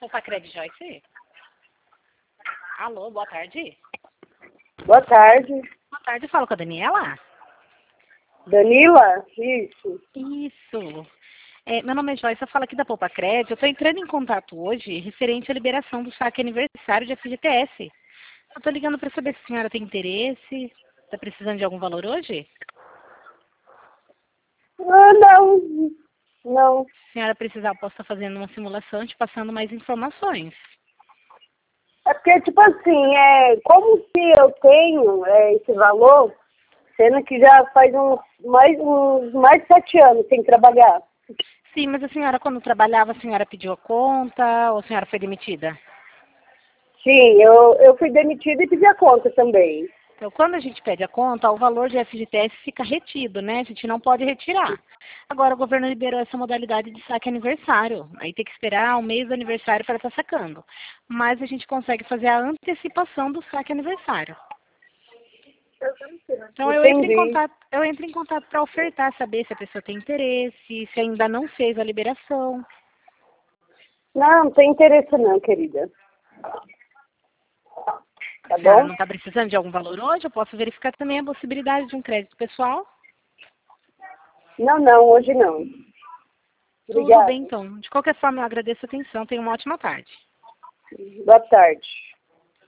Poupa Crédito, Joyce? Alô, boa tarde. Boa tarde. Boa tarde, falo com a Daniela? Danila? Isso. Isso. Meu nome é Joyce, eu falo aqui da Poupa Crédito. Eu estou entrando em contato hoje referente à liberação do saque aniversário de FGTS. Eu estou ligando para saber se a senhora tem interesse. Está precisando de algum valor hoje? Ah, não. Não. Se a senhora precisar, eu posso estar fazendo uma simulação e te passando mais informações. É porque, tipo assim, como se eu tenho esse valor, sendo que já faz uns mais de 7 anos sem trabalhar. Sim, mas a senhora, quando trabalhava, a senhora pediu a conta ou a senhora foi demitida? Sim, eu fui demitida e pedi a conta também. Então, quando a gente pede a conta, o valor de FGTS fica retido, né? A gente não pode retirar. Agora, o governo liberou essa modalidade de saque aniversário. Aí tem que esperar um mês do aniversário para estar sacando. Mas a gente consegue fazer a antecipação do saque aniversário. Então, Entendi. eu entro em contato para ofertar, saber se a pessoa tem interesse, se ainda não fez a liberação. Não tem interesse não, querida. Tá A senhora bom? não está precisando de algum valor hoje? Eu posso verificar também a possibilidade de um crédito pessoal? Não, hoje não. Tudo Obrigada. bem, então. De qualquer forma, eu agradeço a atenção. Tenha uma ótima tarde. Boa tarde.